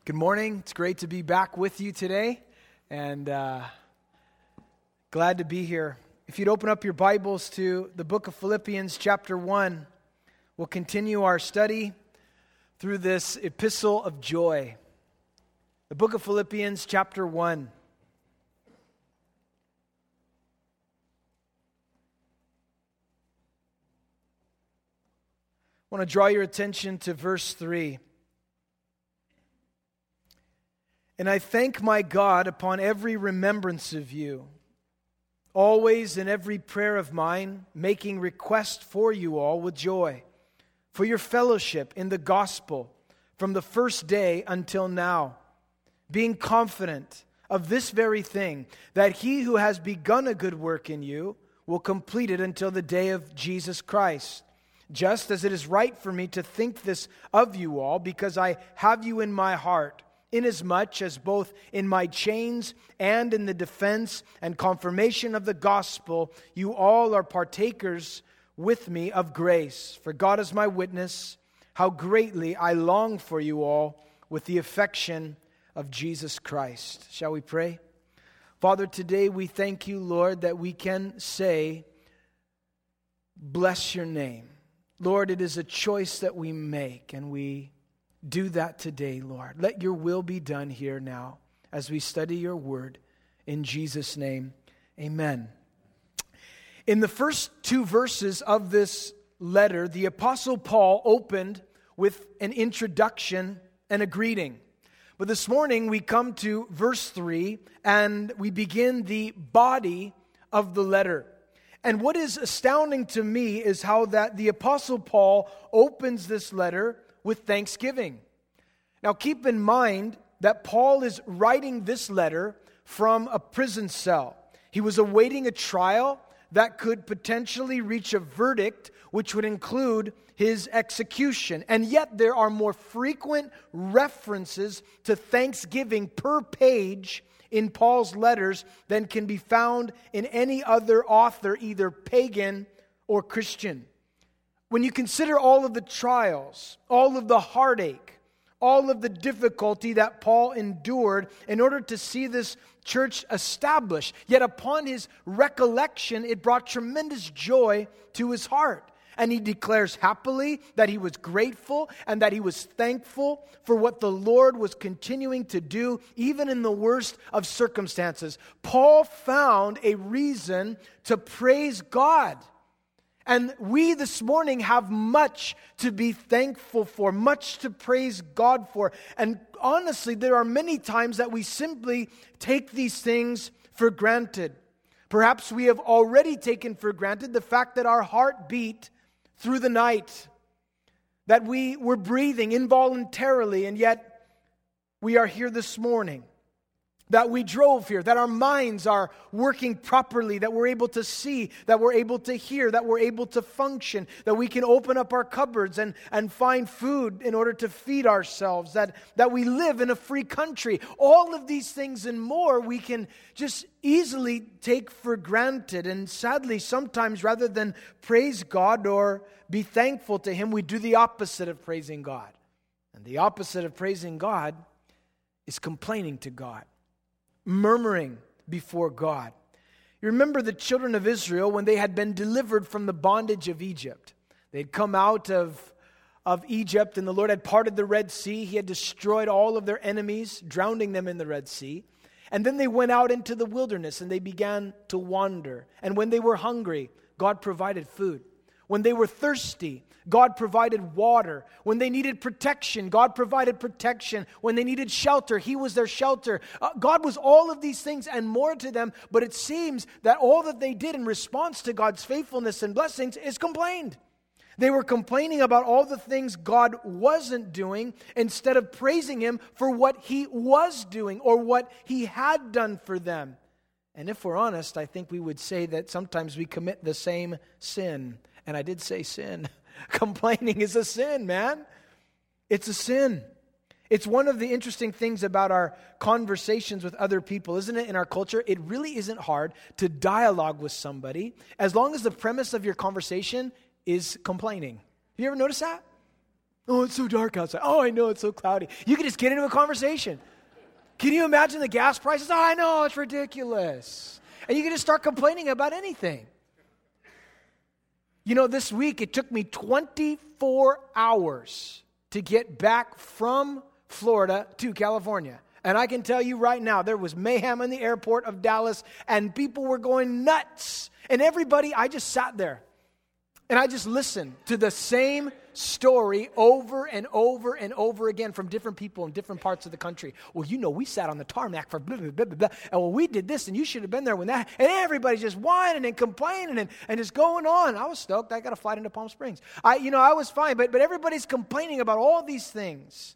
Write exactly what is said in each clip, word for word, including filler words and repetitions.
Good morning. It's great to be back with you today, and uh, glad to be here. If you'd open up your Bibles to the book of Philippians chapter one, we'll continue our study through this epistle of joy. The book of Philippians chapter one. I want to draw your attention to verse three. And I thank my God upon every remembrance of you, always in every prayer of mine, making request for you all with joy, for your fellowship in the gospel from the first day until now, being confident of this very thing, that he who has begun a good work in you will complete it until the day of Jesus Christ. Just as it is right for me to think this of you all, because I have you in my heart, inasmuch as both in my chains and in the defense and confirmation of the gospel, you all are partakers with me of grace. For God is my witness, how greatly I long for you all with the affection of Jesus Christ. Shall we pray? Father, today we thank you, Lord, that we can say, bless your name. Lord, it is a choice that we make, and we do that today, Lord. Let your will be done here now as we study your word. In Jesus' name, amen. In the first two verses of this letter, the Apostle Paul opened with an introduction and a greeting. But this morning we come to verse three and we begin the body of the letter. And what is astounding to me is how that the Apostle Paul opens this letter with thanksgiving. Now keep in mind that Paul is writing this letter from a prison cell. He was awaiting a trial that could potentially reach a verdict which would include his execution. And yet there are more frequent references to thanksgiving per page in Paul's letters than can be found in any other author, either pagan or Christian. When you consider all of the trials, all of the heartache, all of the difficulty that Paul endured in order to see this church established, yet upon his recollection, it brought tremendous joy to his heart. And he declares happily that he was grateful and that he was thankful for what the Lord was continuing to do, even in the worst of circumstances. Paul found a reason to praise God. And we this morning have much to be thankful for, much to praise God for. And honestly, there are many times that we simply take these things for granted. Perhaps we have already taken for granted the fact that our heart beat through the night, that we were breathing involuntarily, and yet we are here this morning. That we drove here, that our minds are working properly, that we're able to see, that we're able to hear, that we're able to function, that we can open up our cupboards and, and find food in order to feed ourselves, that, that we live in a free country. All of these things and more we can just easily take for granted. And sadly, sometimes rather than praise God or be thankful to Him, we do the opposite of praising God. And the opposite of praising God is complaining to God. Murmuring before God. You remember the children of Israel when they had been delivered from the bondage of Egypt. They'd come out of, of Egypt and the Lord had parted the Red Sea. He had destroyed all of their enemies, drowning them in the Red Sea. And then they went out into the wilderness and they began to wander. And when they were hungry, God provided food. When they were thirsty, God provided water. When they needed protection, God provided protection. When they needed shelter, He was their shelter. Uh, God was all of these things and more to them, but it seems that all that they did in response to God's faithfulness and blessings is complained. They were complaining about all the things God wasn't doing instead of praising Him for what He was doing or what He had done for them. And if we're honest, I think we would say that sometimes we commit the same sin. And I did say sin. Complaining is a sin, man. It's a sin. It's one of the interesting things about our conversations with other people, isn't it, in our culture? It really isn't hard to dialogue with somebody as long as the premise of your conversation is complaining. Have you ever noticed that? Oh, it's so dark outside. Oh, I know, it's so cloudy. You can just get into a conversation. Can you imagine the gas prices? Oh, I know, it's ridiculous. And you can just start complaining about anything. You know, this week it took me twenty-four hours to get back from Florida to California. And I can tell you right now, there was mayhem in the airport of Dallas, and people were going nuts. And everybody, I just sat there, and I just listened to the same story over and over and over again from different people in different parts of the country. Well, you know, we sat on the tarmac for blah, blah, blah, blah, blah, and well, we did this, and you should have been there when that, and everybody's just whining and complaining and, and just going on. I was stoked. I got a flight into Palm Springs. I, you know, I was fine, but, but everybody's complaining about all these things.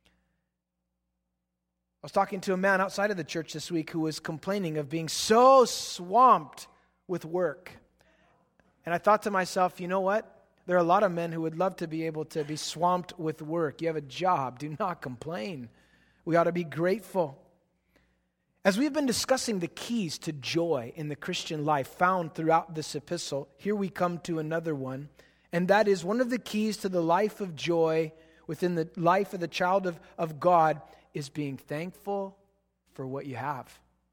I was talking to a man outside of the church this week who was complaining of being so swamped with work. And I thought to myself, you know what? There are a lot of men who would love to be able to be swamped with work. You have a job. Do not complain. We ought to be grateful. As we've been discussing the keys to joy in the Christian life found throughout this epistle, here we come to another one. And that is one of the keys to the life of joy within the life of the child of, of God is being thankful for what you have.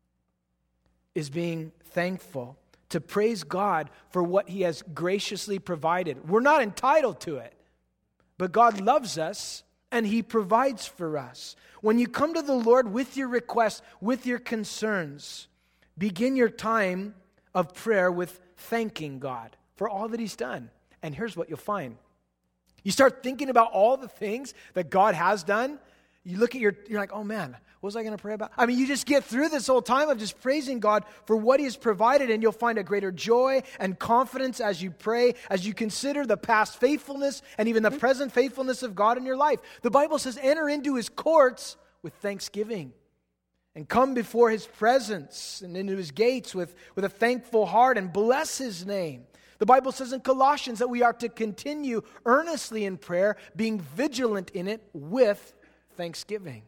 Is being thankful. To praise God for what He has graciously provided. We're not entitled to it, but God loves us and He provides for us. When you come to the Lord with your requests, with your concerns, begin your time of prayer with thanking God for all that He's done. And here's what you'll find. You start thinking about all the things that God has done. You look at your, you're like, oh man, what was I going to pray about? I mean, you just get through this whole time of just praising God for what He has provided, and you'll find a greater joy and confidence as you pray, as you consider the past faithfulness and even the present faithfulness of God in your life. The Bible says, enter into His courts with thanksgiving and come before His presence and into His gates with, with a thankful heart and bless His name. The Bible says in Colossians that we are to continue earnestly in prayer, being vigilant in it with thanksgiving.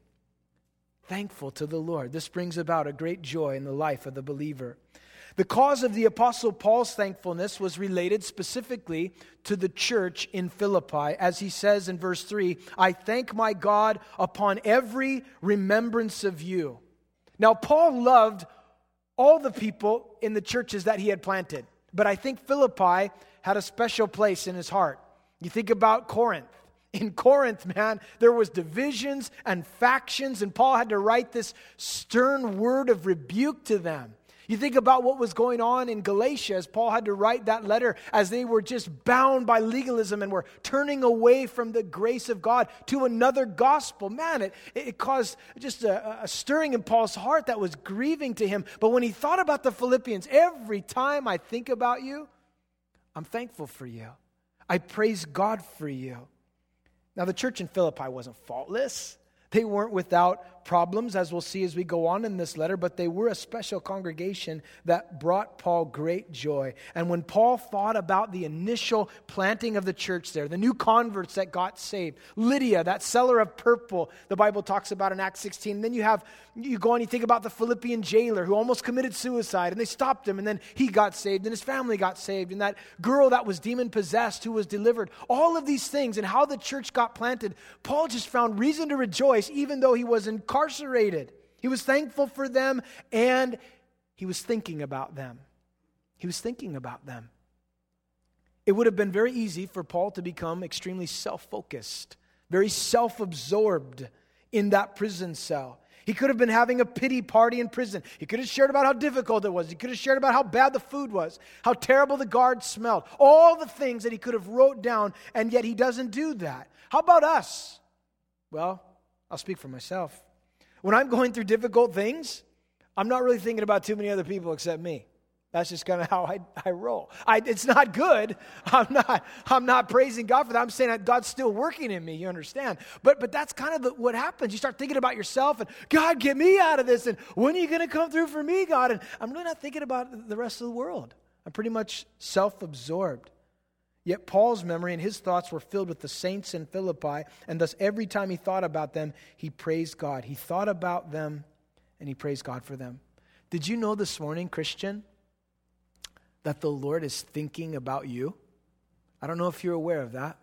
Thankful to the Lord. This brings about a great joy in the life of the believer. The cause of the Apostle Paul's thankfulness was related specifically to the church in Philippi. As he says in verse three, I thank my God upon every remembrance of you. Now, Paul loved all the people in the churches that he had planted, but I think Philippi had a special place in his heart. You think about Corinth. In Corinth, man, there was divisions and factions, and Paul had to write this stern word of rebuke to them. You think about what was going on in Galatia as Paul had to write that letter as they were just bound by legalism and were turning away from the grace of God to another gospel. Man, it, it caused just a, a stirring in Paul's heart that was grieving to him. But when he thought about the Philippians, every time I think about you, I'm thankful for you. I praise God for you. Now, the church in Philippi wasn't faultless. They weren't without problems, as we'll see as we go on in this letter, but they were a special congregation that brought Paul great joy. And when Paul thought about the initial planting of the church there, the new converts that got saved, Lydia, that seller of purple, the Bible talks about in Acts sixteen. And then you have, you go and you think about the Philippian jailer who almost committed suicide, and they stopped him, and then he got saved, and his family got saved, and that girl that was demon-possessed who was delivered. All of these things and how the church got planted, Paul just found reason to rejoice even though he was incarcerated. He was thankful for them, and he was thinking about them. He was thinking about them. It would have been very easy for Paul to become extremely self-focused, very self-absorbed in that prison cell. He could have been having a pity party in prison. He could have shared about how difficult it was. He could have shared about how bad the food was, how terrible the guards smelled, all the things that he could have wrote down, and yet he doesn't do that. How about us? Well, I'll speak for myself. When I'm going through difficult things, I'm not really thinking about too many other people except me. That's just kind of how I, I roll. I, it's not good. I'm not, I'm not praising God for that. I'm saying that God's still working in me, you understand? But but that's kind of the, what happens. You start thinking about yourself and, God, get me out of this. And when are you going to come through for me, God? And I'm really not thinking about the rest of the world. I'm pretty much self-absorbed. Yet Paul's memory and his thoughts were filled with the saints in Philippi, and thus every time he thought about them, he praised God. He thought about them, and he praised God for them. Did you know this morning, Christian, that the Lord is thinking about you? I don't know if you're aware of that.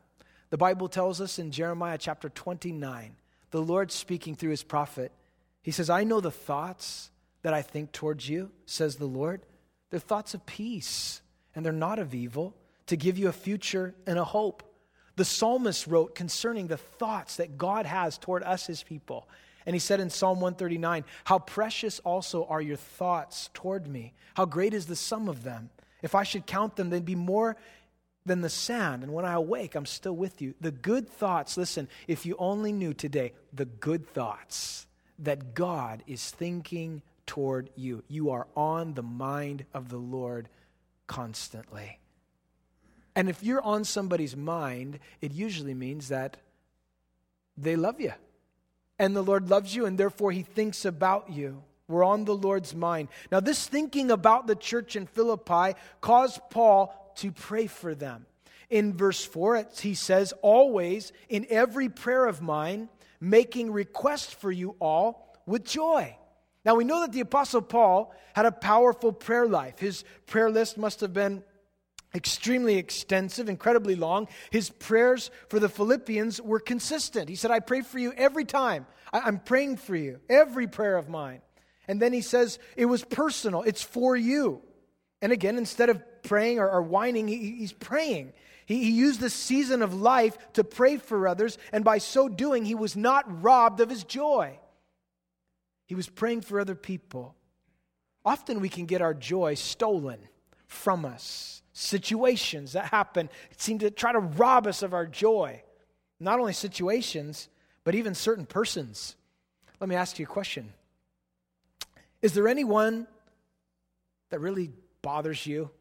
The Bible tells us in Jeremiah chapter twenty-nine, the Lord speaking through his prophet, he says, I know the thoughts that I think towards you, says the Lord. They're thoughts of peace, and they're not of evil, to give you a future and a hope. The psalmist wrote concerning the thoughts that God has toward us, his people. And he said in Psalm one thirty-nine, how precious also are your thoughts toward me. How great is the sum of them. If I should count them, they'd be more than the sand. And when I awake, I'm still with you. The good thoughts, listen, if you only knew today, the good thoughts that God is thinking toward you. You are on the mind of the Lord constantly. And if you're on somebody's mind, it usually means that they love you. And the Lord loves you, and therefore he thinks about you. We're on the Lord's mind. Now, this thinking about the church in Philippi caused Paul to pray for them. In verse four, he says, always in every prayer of mine, making request for you all with joy. Now, we know that the Apostle Paul had a powerful prayer life. His prayer list must have been extremely extensive, incredibly long. His prayers for the Philippians were consistent. He said, I pray for you every time. I, I'm praying for you, every prayer of mine. And then he says, it was personal. It's for you. And again, instead of praying or, or whining, he, he's praying. He, he used this season of life to pray for others, and by so doing, he was not robbed of his joy. He was praying for other people. Often we can get our joy stolen from us. Situations that happen seem to try to rob us of our joy. Not only situations, but even certain persons. Let me ask you a question. Is there anyone that really bothers you?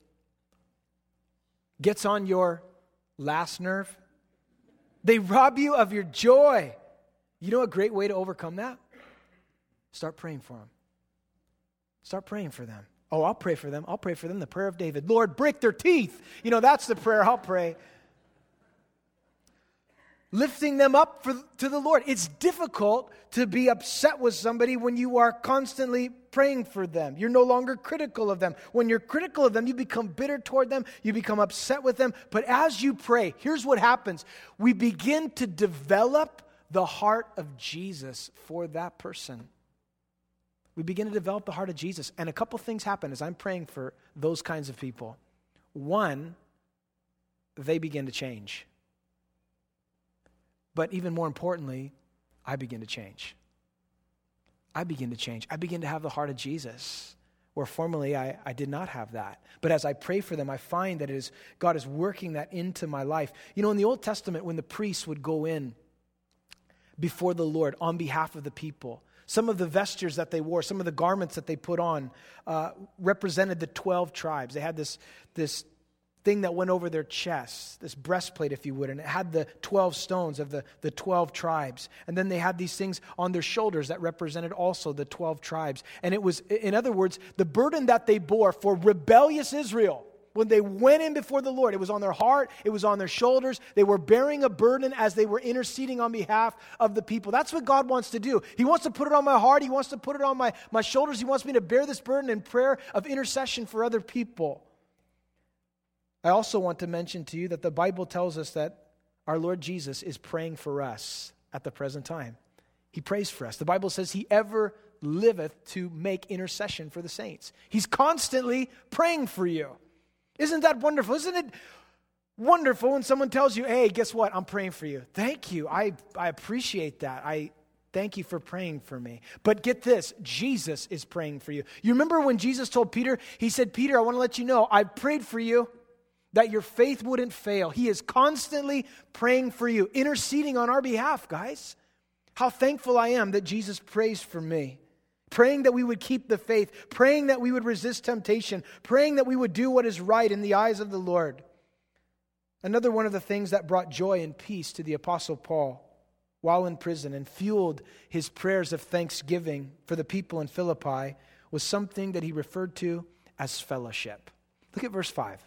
Gets on your last nerve? They rob you of your joy. You know a great way to overcome that? Start praying for them. Start praying for them. Oh, I'll pray for them. I'll pray for them. The prayer of David. Lord, break their teeth. You know, that's the prayer I'll pray. Lifting them up for, to the Lord. It's difficult to be upset with somebody when you are constantly praying for them. You're no longer critical of them. When you're critical of them, you become bitter toward them. You become upset with them. But as you pray, here's what happens. We begin to develop the heart of Jesus for that person. We begin to develop the heart of Jesus. And a couple things happen as I'm praying for those kinds of people. One, they begin to change. But even more importantly, I begin to change. I begin to change. I begin to have the heart of Jesus, where formerly I, I did not have that. But as I pray for them, I find that it is God is working that into my life. You know, in the Old Testament, when the priests would go in before the Lord on behalf of the people, some of the vestures that they wore, some of the garments that they put on uh, represented the twelve tribes. They had this, this thing that went over their chests, this breastplate, if you would, and it had the twelve stones of the, the twelve tribes. And then they had these things on their shoulders that represented also the twelve tribes. And it was, in other words, the burden that they bore for rebellious Israel. When they went in before the Lord, it was on their heart, it was on their shoulders. They were bearing a burden as they were interceding on behalf of the people. That's what God wants to do. He wants to put it on my heart. He wants to put it on my, my shoulders. He wants me to bear this burden in prayer of intercession for other people. I also want to mention to you that the Bible tells us that our Lord Jesus is praying for us at the present time. He prays for us. The Bible says he ever liveth to make intercession for the saints. He's constantly praying for you. Isn't that wonderful? Isn't it wonderful when someone tells you, hey, guess what? I'm praying for you. Thank you. I, I appreciate that. I thank you for praying for me. But get this, Jesus is praying for you. You remember when Jesus told Peter, he said, Peter, I want to let you know, I prayed for you that your faith wouldn't fail. He is constantly praying for you, interceding on our behalf, guys. How thankful I am that Jesus prays for me. Praying that we would keep the faith, praying that we would resist temptation, praying that we would do what is right in the eyes of the Lord. Another one of the things that brought joy and peace to the Apostle Paul while in prison and fueled his prayers of thanksgiving for the people in Philippi was something that he referred to as fellowship. Look at verse five.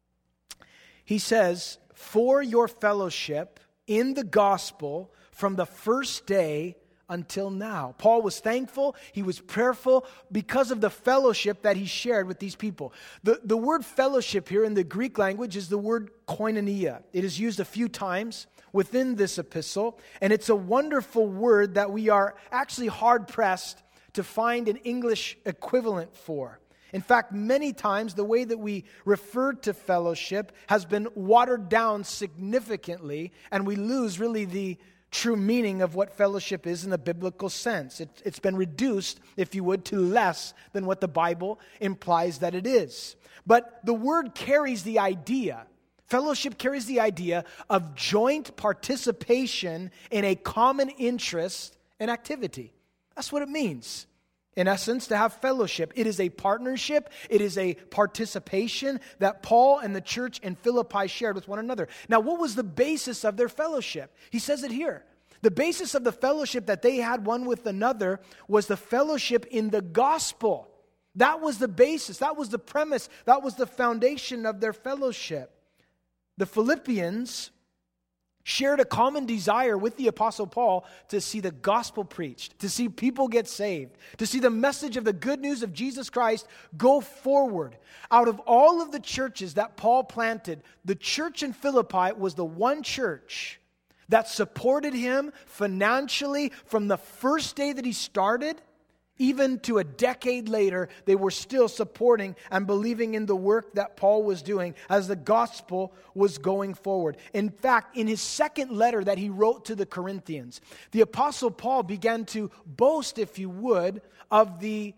He says, for your fellowship in the gospel from the first day until now. Paul was thankful, he was prayerful because of the fellowship that he shared with these people. The, the word fellowship here in the Greek language is the word koinonia. It is used a few times within this epistle, and it's a wonderful word that we are actually hard-pressed to find an English equivalent for. In fact, many times the way that we refer to fellowship has been watered down significantly, and we lose really the true meaning of what fellowship is in the biblical sense. It, it's been reduced, if you would, to less than what the Bible implies that it is. But the word carries the idea. Fellowship carries the idea of joint participation in a common interest and activity. That's what it means. In essence, to have fellowship. It is a partnership. It is a participation that Paul and the church in Philippi shared with one another. Now, what was the basis of their fellowship? He says it here. The basis of the fellowship that they had one with another was the fellowship in the gospel. That was the basis. That was the premise. That was the foundation of their fellowship. The Philippians shared a common desire with the Apostle Paul to see the gospel preached, to see people get saved, to see the message of the good news of Jesus Christ go forward. Out of all of the churches that Paul planted, the church in Philippi was the one church that supported him financially from the first day that he started. Even to a decade later, they were still supporting and believing in the work that Paul was doing as the gospel was going forward. In fact, in his second letter that he wrote to the Corinthians, the Apostle Paul began to boast, if you would, of the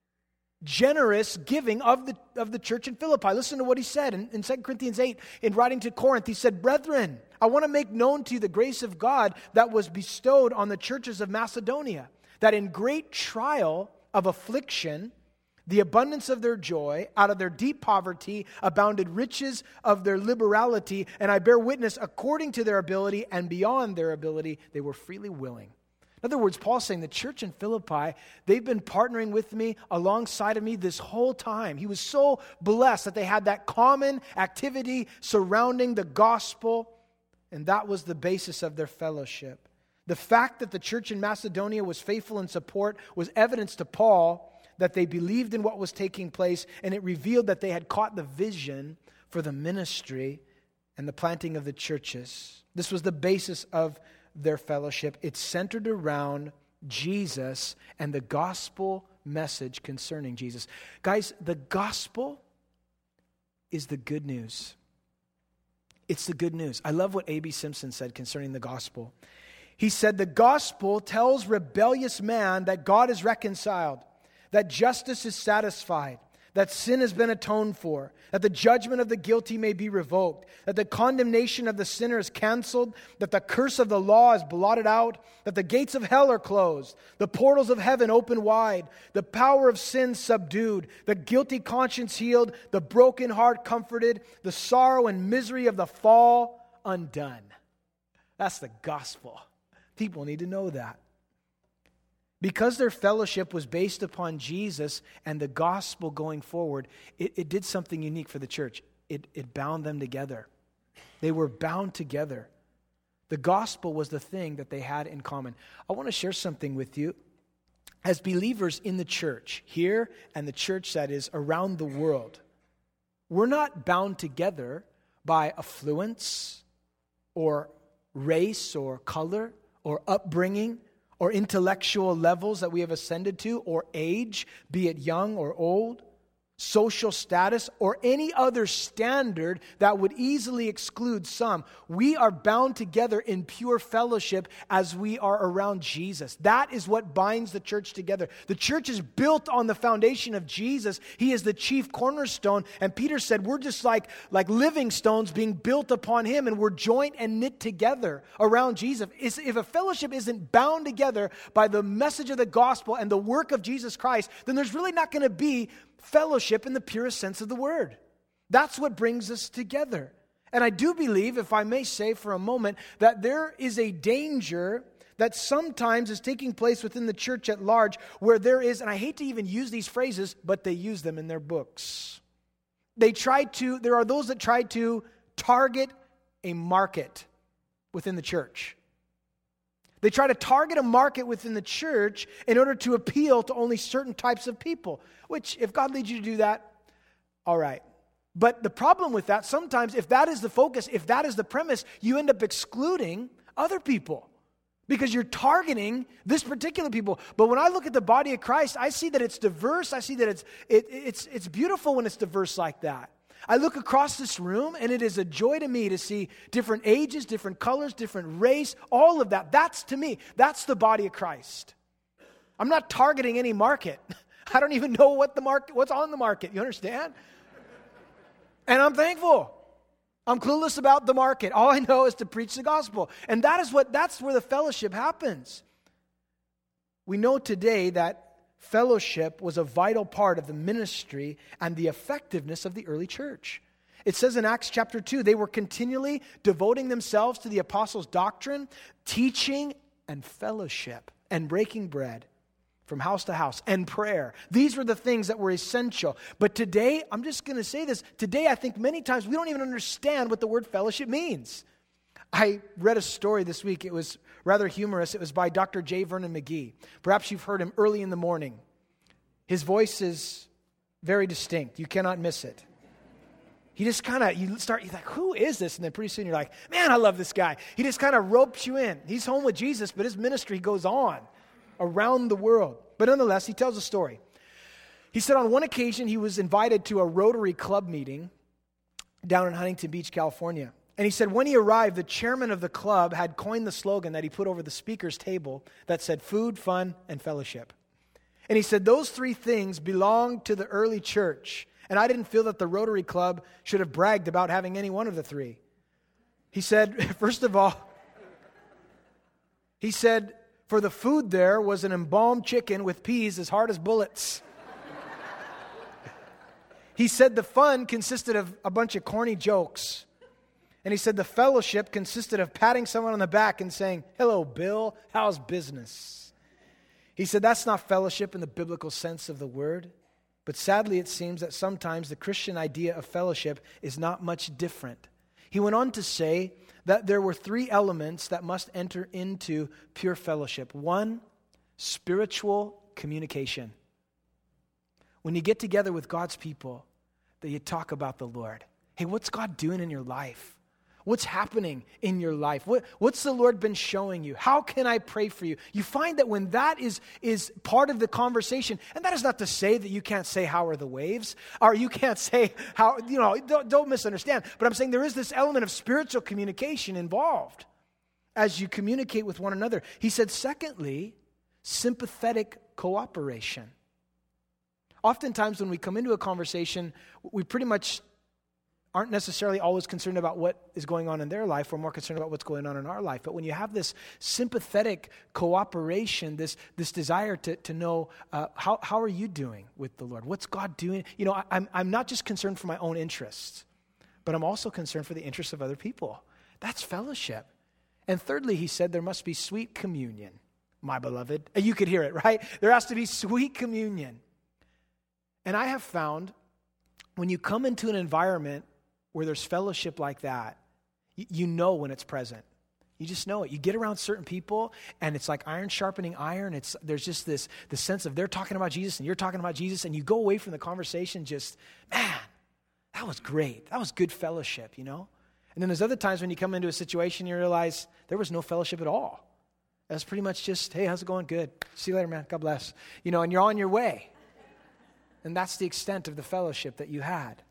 generous giving of the, of the church in Philippi. Listen to what he said in, in Second Corinthians eight, in writing to Corinth. He said, "Brethren, I want to make known to you the grace of God that was bestowed on the churches of Macedonia, that in great trial of affliction, the abundance of their joy, out of their deep poverty, abounded riches of their liberality, and I bear witness, according to their ability and beyond their ability, they were freely willing." In other words, Paul's saying the church in Philippi, they've been partnering with me, alongside of me this whole time. He was so blessed that they had that common activity surrounding the gospel, and that was the basis of their fellowship. The fact that the church in Macedonia was faithful in support was evidence to Paul that they believed in what was taking place, and it revealed that they had caught the vision for the ministry and the planting of the churches. This was the basis of their fellowship. It centered around Jesus and the gospel message concerning Jesus. Guys, the gospel is the good news. It's the good news. I love what A B Simpson said concerning the gospel. He said, "The gospel tells rebellious man that God is reconciled, that justice is satisfied, that sin has been atoned for, that the judgment of the guilty may be revoked, that the condemnation of the sinner is canceled, that the curse of the law is blotted out, that the gates of hell are closed, the portals of heaven open wide, the power of sin subdued, the guilty conscience healed, the broken heart comforted, the sorrow and misery of the fall undone." That's the gospel. People need to know that. Because their fellowship was based upon Jesus and the gospel going forward, it, it did something unique for the church. It, it bound them together. They were bound together. The gospel was the thing that they had in common. I want to share something with you. As believers in the church, here and the church that is around the world, we're not bound together by affluence or race or color or upbringing or intellectual levels that we have ascended to, or age, be it young or old, social status, or any other standard that would easily exclude some. We are bound together in pure fellowship as we are around Jesus. That is what binds the church together. The church is built on the foundation of Jesus. He is the chief cornerstone. And Peter said we're just like, like living stones being built upon him, and we're joint and knit together around Jesus. If a fellowship isn't bound together by the message of the gospel and the work of Jesus Christ, then there's really not going to be fellowship in the purest sense of the word. That's what brings us together. And I do believe, if I may say for a moment, that there is a danger that sometimes is taking place within the church at large, where there is, and I hate to even use these phrases, but they use them in their books. They try to, there are those that try to target a market within the church. They try to target a market within the church in order to appeal to only certain types of people, which if God leads you to do that, all right. But the problem with that, sometimes if that is the focus, if that is the premise, you end up excluding other people because you're targeting this particular people. But when I look at the body of Christ, I see that it's diverse. I see that it's it, it's it's beautiful when it's diverse like that. I look across this room, and it is a joy to me to see different ages, different colors, different race, all of that. That's, to me, that's the body of Christ. I'm not targeting any market. I don't even know what the market, what's on the market. You understand? And I'm thankful. I'm clueless about the market. All I know is to preach the gospel. And that is what, that's where the fellowship happens. We know today that fellowship was a vital part of the ministry and the effectiveness of the early church. It says in Acts chapter two, they were continually devoting themselves to the apostles' doctrine, teaching, and fellowship, and breaking bread from house to house, and prayer. These were the things that were essential. But today, I'm just going to say this, today I think many times we don't even understand what the word fellowship means. I read a story this week. It was rather humorous. It was by Doctor J. Vernon McGee. Perhaps you've heard him early in the morning. His voice is very distinct. You cannot miss it. He just kind of, you start, you're like, who is this? And then pretty soon you're like, man, I love this guy. He just kind of ropes you in. He's home with Jesus, but his ministry goes on around the world. But nonetheless, he tells a story. He said on one occasion he was invited to a Rotary Club meeting down in Huntington Beach, California. And he said when he arrived, the chairman of the club had coined the slogan that he put over the speaker's table that said food, fun, and fellowship. And he said those three things belonged to the early church. And I didn't feel that the Rotary Club should have bragged about having any one of the three. He said, first of all, he said, for the food there was an embalmed chicken with peas as hard as bullets. He said the fun consisted of a bunch of corny jokes. And he said the fellowship consisted of patting someone on the back and saying, hello, Bill, how's business? He said that's not fellowship in the biblical sense of the word. But sadly, it seems that sometimes the Christian idea of fellowship is not much different. He went on to say that there were three elements that must enter into pure fellowship. One, spiritual communication. When you get together with God's people, that you talk about the Lord. Hey, what's God doing in your life? What's happening in your life? What, what's the Lord been showing you? How can I pray for you? You find that when that is, is part of the conversation, and that is not to say that you can't say, how are the waves? Or you can't say, how, you know, don't, don't misunderstand. But I'm saying there is this element of spiritual communication involved as you communicate with one another. He said, secondly, sympathetic cooperation. Oftentimes when we come into a conversation, we pretty much aren't necessarily always concerned about what is going on in their life. We're more concerned about what's going on in our life. But when you have this sympathetic cooperation, this this desire to, to know uh, how, how are you doing with the Lord? What's God doing? You know, I, I'm, I'm not just concerned for my own interests, but I'm also concerned for the interests of other people. That's fellowship. And thirdly, he said there must be sweet communion, my beloved. And you could hear it, right? There has to be sweet communion. And I have found when you come into an environment where there's fellowship like that, you, you know when it's present. You just know it. You get around certain people, and it's like iron sharpening iron. It's there's just this the sense of they're talking about Jesus, and you're talking about Jesus, and you go away from the conversation just, man, that was great. That was good fellowship, you know? And then there's other times when you come into a situation, you realize there was no fellowship at all. That's pretty much just, hey, how's it going? Good. See you later, man. God bless. You know, and you're on your way. And that's the extent of the fellowship that you had.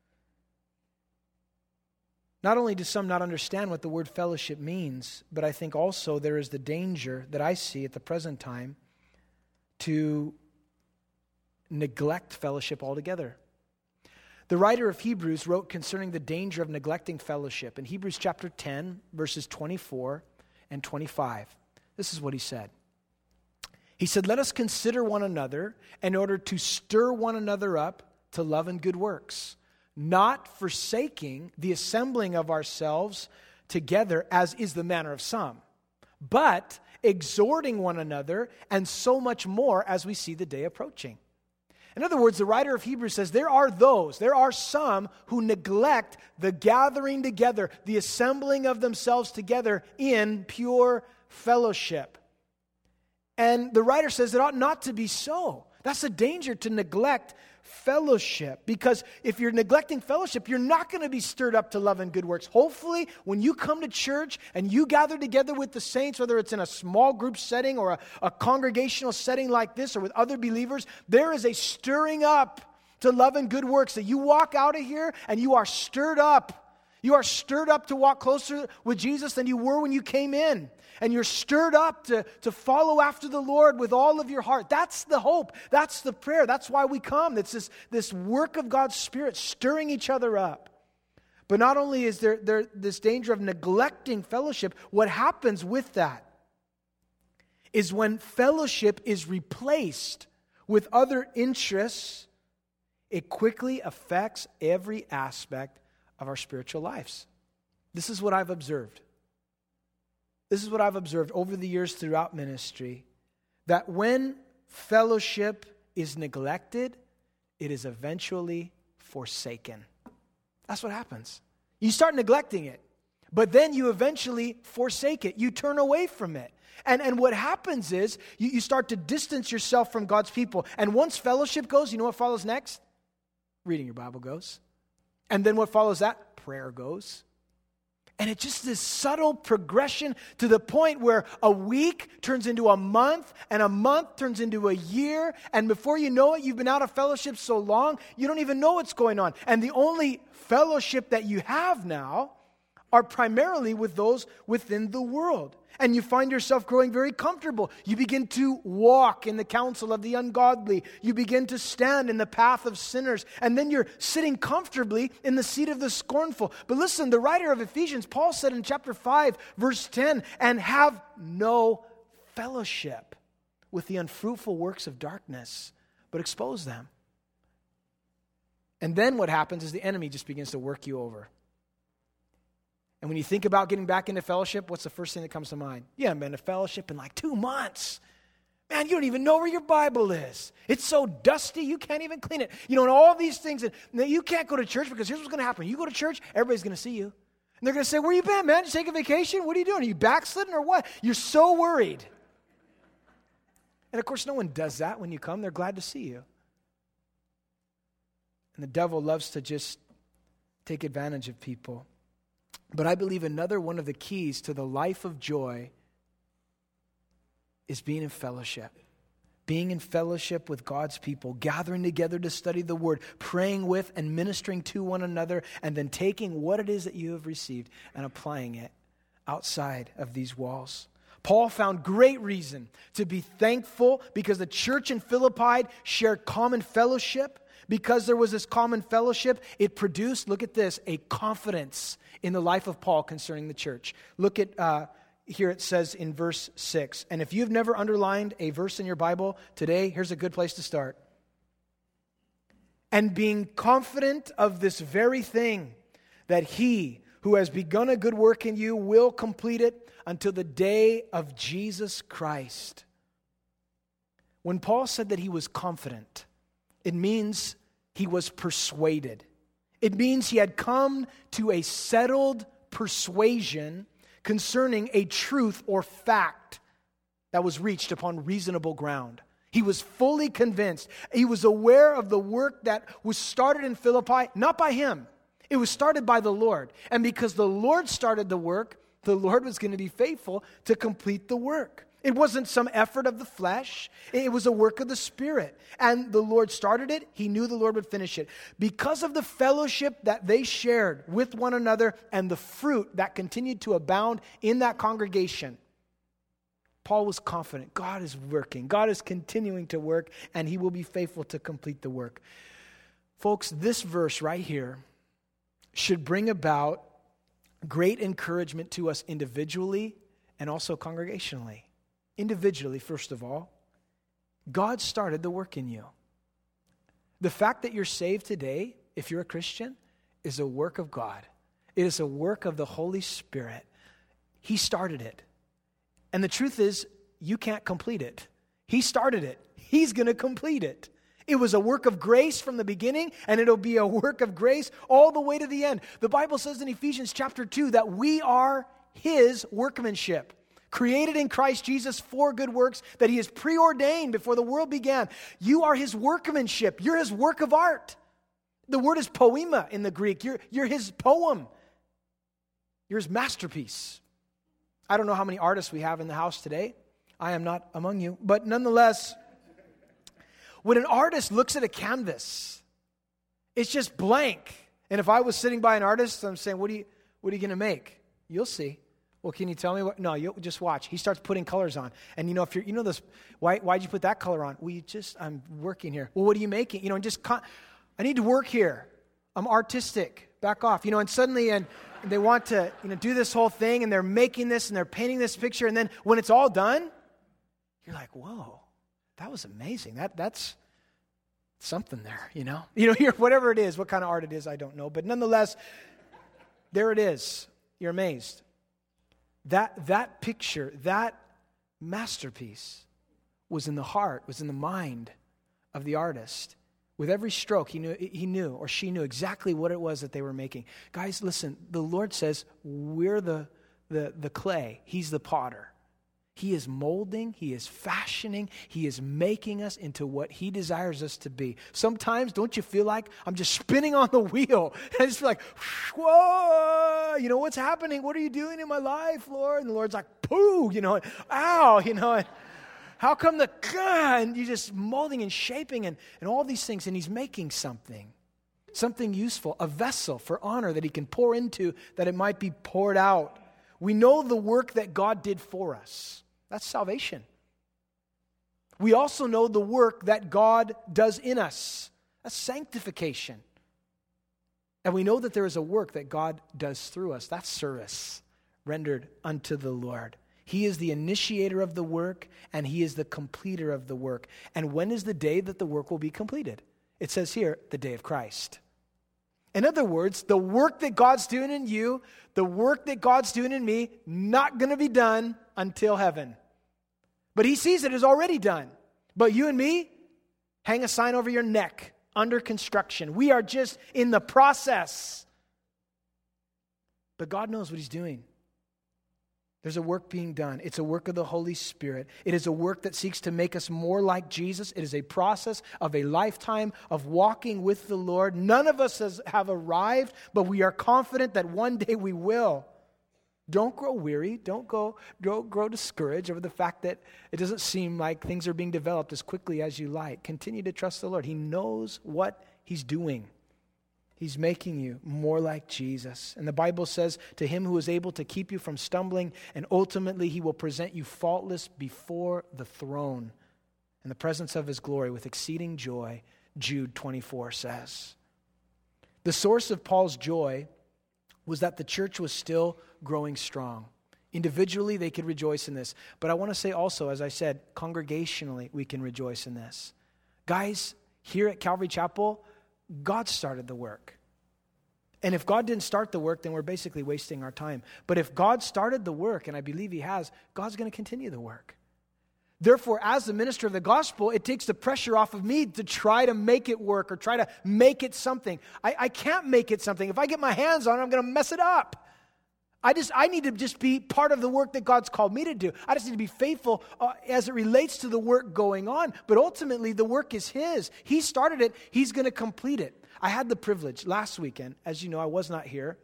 Not only do some not understand what the word fellowship means, but I think also there is the danger that I see at the present time to neglect fellowship altogether. The writer of Hebrews wrote concerning the danger of neglecting fellowship in Hebrews chapter ten, verses twenty-four and twenty-five. This is what he said. He said, let us consider one another in order to stir one another up to love and good works, not forsaking the assembling of ourselves together as is the manner of some, but exhorting one another, and so much more as we see the day approaching. In other words, the writer of Hebrews says there are those, there are some who neglect the gathering together, the assembling of themselves together in pure fellowship. And the writer says it ought not to be so. That's a danger, to neglect fellowship. Because if you're neglecting fellowship, you're not going to be stirred up to love and good works. Hopefully, when you come to church and you gather together with the saints, whether it's in a small group setting or a, a congregational setting like this or with other believers, there is a stirring up to love and good works, that you walk out of here and you are stirred up. You are stirred up to walk closer with Jesus than you were when you came in. And you're stirred up to, to follow after the Lord with all of your heart. That's the hope. That's the prayer. That's why we come. It's this, this work of God's Spirit stirring each other up. But not only is there, there this danger of neglecting fellowship, what happens with that is when fellowship is replaced with other interests, it quickly affects every aspect of our spiritual lives. This is what I've observed. This is what I've observed over the years throughout ministry, that when fellowship is neglected, it is eventually forsaken. That's what happens. You start neglecting it, but then you eventually forsake it. You turn away from it. And, and what happens is you, you start to distance yourself from God's people. And once fellowship goes, you know what follows next? Reading your Bible goes. And then what follows that? Prayer goes. And it's just this subtle progression to the point where a week turns into a month, and a month turns into a year, and before you know it, you've been out of fellowship so long, you don't even know what's going on. And the only fellowship that you have now are primarily with those within the world. And you find yourself growing very comfortable. You begin to walk in the counsel of the ungodly. You begin to stand in the path of sinners. And then you're sitting comfortably in the seat of the scornful. But listen, the writer of Ephesians, Paul said in chapter five, verse ten, and have no fellowship with the unfruitful works of darkness, but expose them. And then what happens is the enemy just begins to work you over. And when you think about getting back into fellowship, what's the first thing that comes to mind? You haven't been to fellowship in like two months. Man, you don't even know where your Bible is. It's so dusty, you can't even clean it. You know, and all these things. And you can't go to church because here's what's going to happen. You go to church, everybody's going to see you. And they're going to say, where you been, man? Did you take a vacation? What are you doing? Are you backslidden or what? You're so worried. And of course, no one does that when you come. They're glad to see you. And the devil loves to just take advantage of people. But I believe another one of the keys to the life of joy is being in fellowship. Being in fellowship with God's people, gathering together to study the Word, praying with and ministering to one another, and then taking what it is that you have received and applying it outside of these walls. Paul found great reason to be thankful because the church in Philippi shared common fellowship. Because there was this common fellowship, it produced, look at this, a confidence in the life of Paul concerning the church. Look at, uh, here it says in verse six. And if you've never underlined a verse in your Bible today, here's a good place to start. And being confident of this very thing, that he who has begun a good work in you will complete it until the day of Jesus Christ. When Paul said that he was confident, it means he was persuaded. It means he had come to a settled persuasion concerning a truth or fact that was reached upon reasonable ground. He was fully convinced. He was aware of the work that was started in Philippi, not by him. It was started by the Lord. And because the Lord started the work, the Lord was going to be faithful to complete the work. It wasn't some effort of the flesh. It was a work of the Spirit. And the Lord started it. He knew the Lord would finish it. Because of the fellowship that they shared with one another and the fruit that continued to abound in that congregation, Paul was confident. God is working. God is continuing to work, and he will be faithful to complete the work. Folks, this verse right here should bring about great encouragement to us individually and also congregationally. Individually, first of all, God started the work in you. The fact that you're saved today, if you're a Christian, is a work of God. It is a work of the Holy Spirit. He started it. And the truth is, you can't complete it. He started it. He's going to complete it. It was a work of grace from the beginning, and it'll be a work of grace all the way to the end. The Bible says in Ephesians chapter two that we are his workmanship, created in Christ Jesus for good works that he has preordained before the world began. You are his workmanship. You're his work of art. The word is poema in the Greek. You're, you're his poem. You're his masterpiece. I don't know how many artists we have in the house today. I am not among you. But nonetheless, when an artist looks at a canvas, it's just blank. And if I was sitting by an artist, I'm saying, what are you, what are you going to make? You'll see. Well, can you tell me what? No, you just watch. He starts putting colors on. And you know, if you're, you know this, why, why'd you put that color on? Well, you just, I'm working here. Well, what are you making? You know, and just, con- I need to work here. I'm artistic. Back off. You know, and suddenly, and they want to, you know, do this whole thing, and they're making this, and they're painting this picture, and then when it's all done, you're like, whoa, that was amazing. That, that's something there, you know? You know, you're, whatever it is, what kind of art it is, I don't know. But nonetheless, there it is. You're amazed. That that picture, that masterpiece was in the heart, was in the mind of the artist. With every stroke, he knew, he knew or she knew exactly what it was that they were making. Guys, listen, the Lord says we're the, the, the clay. He's the potter. He is molding, he is fashioning, he is making us into what he desires us to be. Sometimes, don't you feel like I'm just spinning on the wheel? And I just feel like, whoa, you know, what's happening? What are you doing in my life, Lord? And the Lord's like, poo, you know, ow, you know, and how come the, and you're just molding and shaping and, and all these things, and he's making something, something useful, a vessel for honor that he can pour into, that it might be poured out. We know the work that God did for us. That's salvation. We also know the work that God does in us. That's sanctification. And we know that there is a work that God does through us. That's service rendered unto the Lord. He is the initiator of the work, and he is the completer of the work. And when is the day that the work will be completed? It says here, the day of Christ. In other words, the work that God's doing in you, the work that God's doing in me, not going to be done until heaven. But he sees it is already done. But you and me, hang a sign over your neck, under construction. We are just in the process. But God knows what he's doing. There's a work being done. It's a work of the Holy Spirit. It is a work that seeks to make us more like Jesus. It is a process of a lifetime of walking with the Lord. None of us has, have arrived, but we are confident that one day we will. Don't grow weary. Don't go, don't grow discouraged over the fact that it doesn't seem like things are being developed as quickly as you like. Continue to trust the Lord. He knows what he's doing. He's making you more like Jesus. And the Bible says, to him who is able to keep you from stumbling, and ultimately he will present you faultless before the throne in the presence of his glory with exceeding joy, Jude twenty-four says. The source of Paul's joy was that the church was still growing strong. Individually, they could rejoice in this. But I want to say also, as I said, congregationally, we can rejoice in this. Guys, here at Calvary Chapel, God started the work. And if God didn't start the work, then we're basically wasting our time. But if God started the work, and I believe he has, God's going to continue the work. Therefore, as the minister of the gospel, it takes the pressure off of me to try to make it work or try to make it something. I, I can't make it something. If I get my hands on it, I'm going to mess it up. I just I need to just be part of the work that God's called me to do. I just need to be faithful uh, as it relates to the work going on. But ultimately, the work is his. He started it. He's going to complete it. I had the privilege last weekend. As you know, I was not here.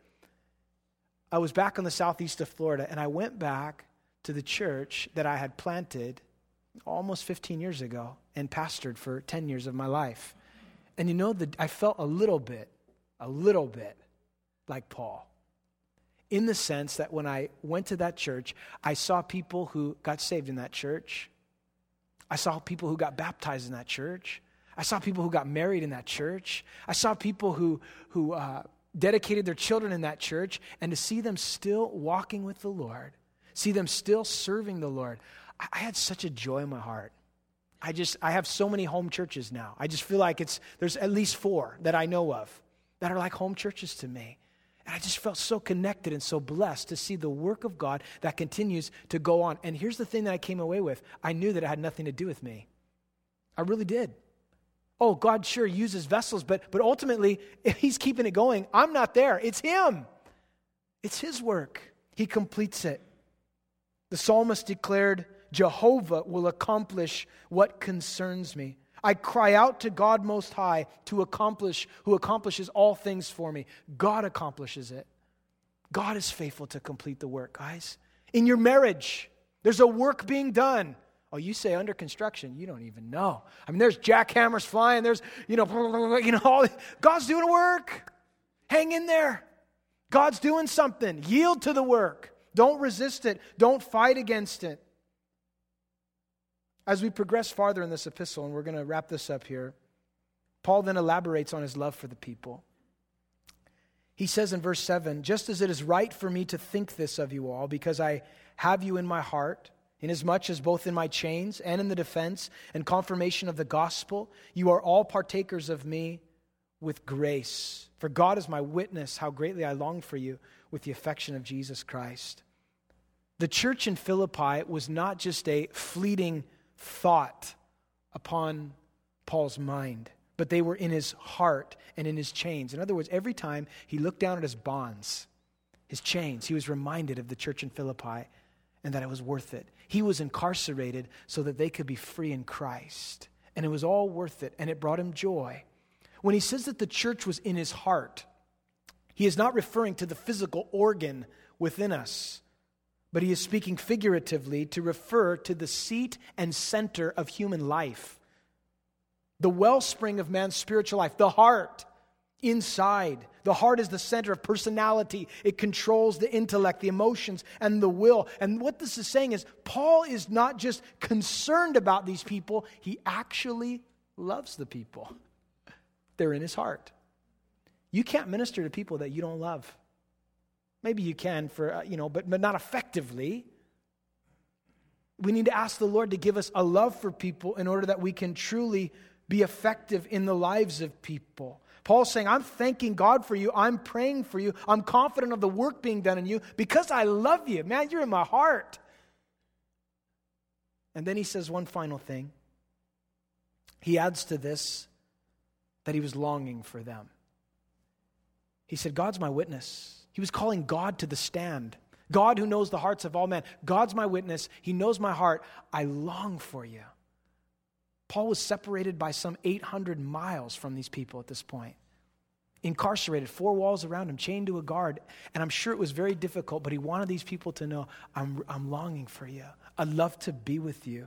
I was back on the southeast of Florida, and I went back to the church that I had planted almost fifteen years ago and pastored for ten years of my life. And you know, the, I felt a little bit, a little bit like Paul. In the sense that when I went to that church, I saw people who got saved in that church. I saw people who got baptized in that church. I saw people who got married in that church. I saw people who, who uh, dedicated their children in that church. And to see them still walking with the Lord, see them still serving the Lord, I, I had such a joy in my heart. I just, I have so many home churches now. I just feel like it's there's at least four that I know of that are like home churches to me. And I just felt so connected and so blessed to see the work of God that continues to go on. And here's the thing that I came away with. I knew that it had nothing to do with me. I really did. Oh, God sure uses vessels, but, but ultimately, if he's keeping it going, I'm not there. It's him. It's his work. He completes it. The psalmist declared, Jehovah will accomplish what concerns me. I cry out to God Most High to accomplish, who accomplishes all things for me. God accomplishes it. God is faithful to complete the work, guys. In your marriage, there's a work being done. Oh, you say under construction, you don't even know. I mean, there's jackhammers flying, there's, you know, you know, all, God's doing work. Hang in there. God's doing something. Yield to the work. Don't resist it. Don't fight against it. As we progress farther in this epistle, and we're going to wrap this up here, Paul then elaborates on his love for the people. He says in verse seven, just as it is right for me to think this of you all, because I have you in my heart, inasmuch as both in my chains and in the defense and confirmation of the gospel, you are all partakers of me with grace. For God is my witness, how greatly I long for you with the affection of Jesus Christ. The church in Philippi was not just a fleeting thought upon Paul's mind, but they were in his heart and in his chains. In other words, every time he looked down at his bonds, his chains, he was reminded of the church in Philippi and that it was worth it. He was incarcerated so that they could be free in Christ. And it was all worth it, and it brought him joy. When he says that the church was in his heart, he is not referring to the physical organ within us, but he is speaking figuratively to refer to the seat and center of human life. The wellspring of man's spiritual life, the heart, inside. The heart is the center of personality. It controls the intellect, the emotions, and the will. And what this is saying is, Paul is not just concerned about these people, he actually loves the people. They're in his heart. You can't minister to people that you don't love. Maybe you can for, uh, you know, but, but not effectively. We need to ask the Lord to give us a love for people in order that we can truly be effective in the lives of people. Paul's saying, I'm thanking God for you. I'm praying for you. I'm confident of the work being done in you because I love you. Man, you're in my heart. And then he says one final thing. He adds to this that he was longing for them. He said, God's my witness. He was calling God to the stand. God who knows the hearts of all men. God's my witness. He knows my heart. I long for you. Paul was separated by some eight hundred miles from these people at this point. Incarcerated, four walls around him, chained to a guard. And I'm sure it was very difficult, but he wanted these people to know, I'm, I'm longing for you. I'd love to be with you.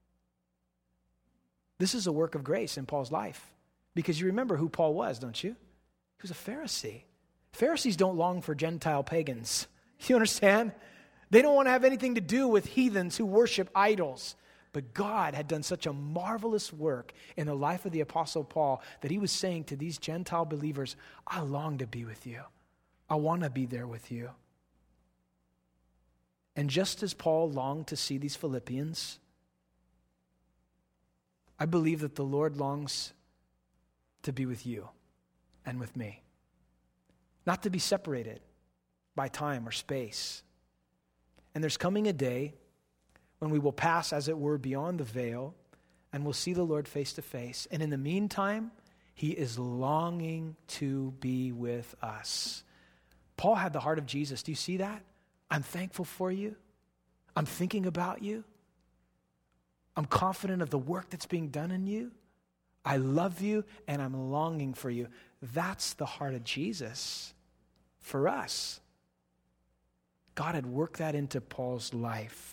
This is a work of grace in Paul's life. Because you remember who Paul was, don't you? He was a Pharisee. Pharisees don't long for Gentile pagans. You understand? They don't want to have anything to do with heathens who worship idols. But God had done such a marvelous work in the life of the Apostle Paul that he was saying to these Gentile believers, I long to be with you. I want to be there with you. And just as Paul longed to see these Philippians, I believe that the Lord longs to be with you and with me. Not to be separated by time or space. And there's coming a day when we will pass, as it were, beyond the veil, and we'll see the Lord face to face. And in the meantime, he is longing to be with us. Paul had the heart of Jesus. Do you see that? I'm thankful for you. I'm thinking about you. I'm confident of the work that's being done in you. I love you, and I'm longing for you. That's the heart of Jesus for us. God had worked that into Paul's life.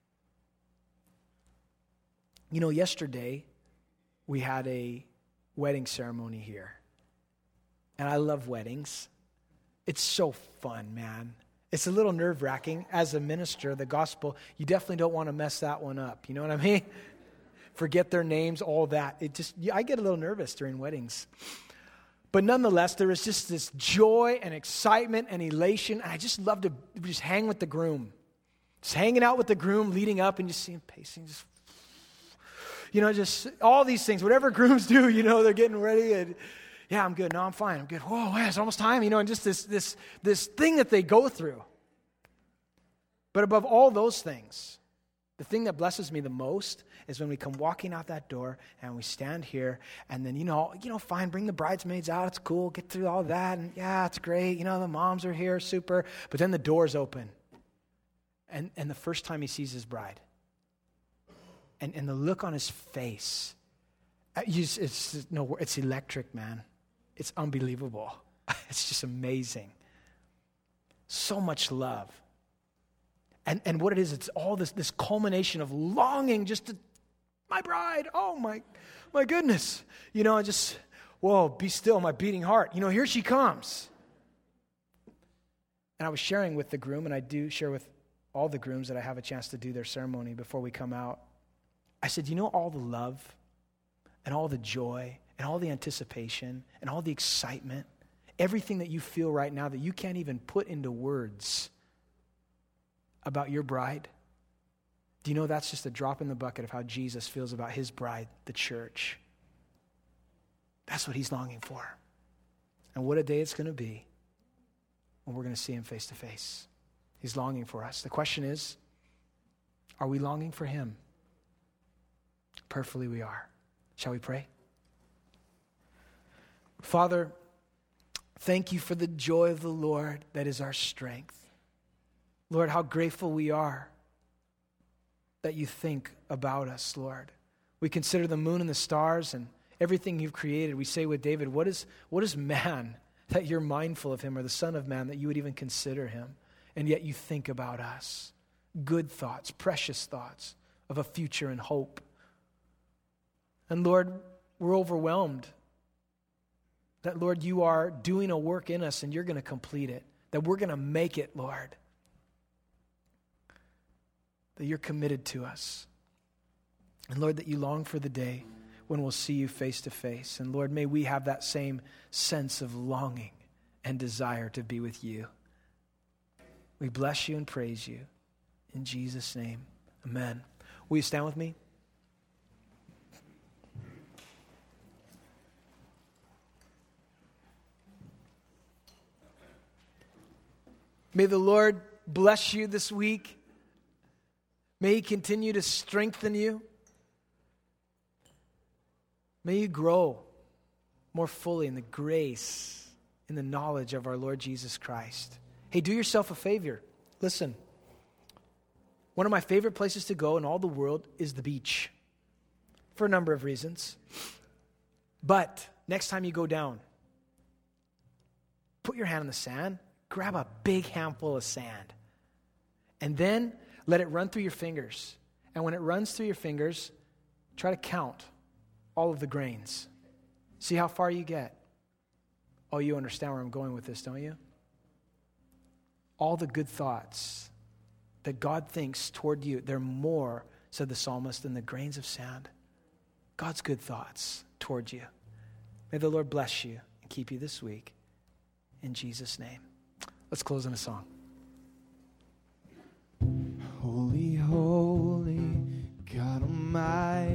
You know, yesterday, we had a wedding ceremony here. And I love weddings. It's so fun, man. It's a little nerve-wracking. As a minister of the gospel, you definitely don't want to mess that one up. You know what I mean? Forget their names, all that. It just, I get a little nervous during weddings. But nonetheless, there is just this joy and excitement and elation. And I just love to just hang with the groom. Just hanging out with the groom, leading up and just seeing him pacing, just You know, just all these things, whatever grooms do, you know, they're getting ready and, yeah, I'm good. No, I'm fine. I'm good. Whoa, man, it's almost time, you know, and just this this this thing that they go through. But above all those things, the thing that blesses me the most is when we come walking out that door and we stand here and then, you know, you know, fine, bring the bridesmaids out. It's cool. Get through all that. And yeah, it's great. You know, the moms are here. Super. But then the doors open. And, and the first time he sees his bride. And, and the look on his face, it's, it's, no, it's electric, man. It's unbelievable. It's just amazing. So much love. And, and what it is, it's all this, this culmination of longing just to, my bride, oh my, my goodness. You know, I just, whoa, be still, my beating heart. You know, here she comes. And I was sharing with the groom, and I do share with all the grooms that I have a chance to do their ceremony before we come out. I said, you know all the love and all the joy and all the anticipation and all the excitement, everything that you feel right now that you can't even put into words about your bride? Do you know that's just a drop in the bucket of how Jesus feels about his bride, the church? That's what he's longing for. And what a day it's going to be when we're going to see him face to face. He's longing for us. The question is, are we longing for him? Perfectly we are. Shall we pray? Father, thank you for the joy of the Lord that is our strength. Lord, how grateful we are that you think about us, Lord. We consider the moon and the stars and everything you've created. We say with David, what is, what is man that you're mindful of him, or the son of man that you would even consider him? And yet you think about us. Good thoughts, precious thoughts of a future and hope. And Lord, we're overwhelmed that, Lord, you are doing a work in us and you're going to complete it. That we're going to make it, Lord. That you're committed to us. And Lord, that you long for the day when we'll see you face to face. And Lord, may we have that same sense of longing and desire to be with you. We bless you and praise you. In Jesus' name, amen. Will you stand with me? May the Lord bless you this week. May he continue to strengthen you. May you grow more fully in the grace, in the knowledge of our Lord Jesus Christ. Hey, do yourself a favor. Listen, one of my favorite places to go in all the world is the beach, for a number of reasons. But next time you go down, put your hand in the sand, grab a big handful of sand, and then let it run through your fingers. And when it runs through your fingers, try to count all of the grains. See how far you get. Oh, you understand where I'm going with this, don't you? All the good thoughts that God thinks toward you, they're more, said the psalmist, than the grains of sand. God's good thoughts toward you. May the Lord bless you and keep you this week. In Jesus' name. Let's close in a song. Holy, holy, God Almighty.